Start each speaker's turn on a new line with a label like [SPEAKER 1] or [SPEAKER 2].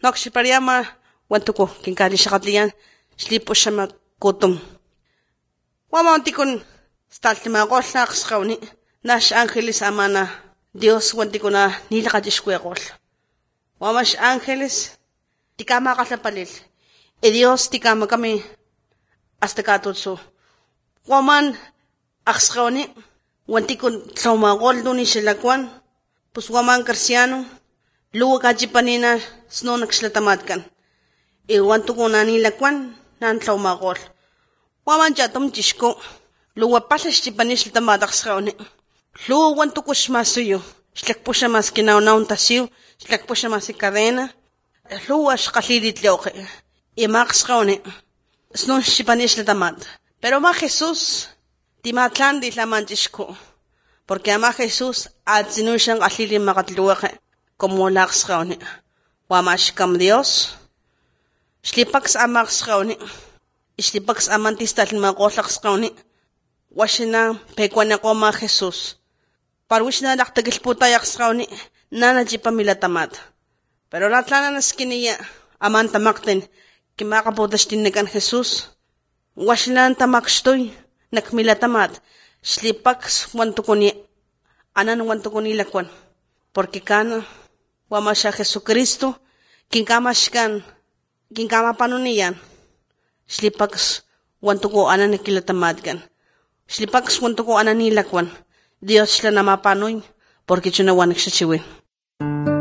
[SPEAKER 1] Noxipariama wantuko kinkali shakatlian slipo shama kotum. Wamantikun staltima qollaq sqawni nash ángeles amana Dios wantikuna nilaqatishkueqol. Wamash ángeles tikama qatlapalil. E Dios tikama kami hasta katutsu. Waman aqsqawni wantikun tlawmaqol duni shilakwan. Pues waman cristiano luwa kachipanina snonak shlatamatkan. E wantukuna nilakwan nan tlawmaqol. Waman chatum chishko luwa pallash chipani shlatamat aqsqawni. Luwa wantukush masuyo. Shlakpusha mas kinawnawn tasiyo. Shlakpusha mas cadena. Luwa shqallilit lewqi. E maqsqawni snon chipani shlatamat. Pero ma Jesús timatlan di tlamanchishko. Porque ama Jesús atzinushan qallili maqatluweqe. Como laqsqawni. Wamashkam Dios. Shlipaks amaqsqawni. Ishlipaks amantistalmaqollaqsqawni. Washina pekwanaqoma Jesús. Parwishna laqtakilputayaqsqawni. Nana chipamilatamat. Pero latlanan skiniya amantamaqtin. Kimaqaputashtinnikan Jesús. Washnan tamakshtoy. Nakmilatamat. Shlipaks wantukuni. Anan wantukuni lakwan. Porque kana wamasha Jesucristo. Kinkamashkan. Kinkamapanuniyan. Shlipaks wantuko anan nakilatamatkan. Shlipaks wantuko anan nilakwan. Dios shla namapanoy. Porque chunawanak siya chiwin.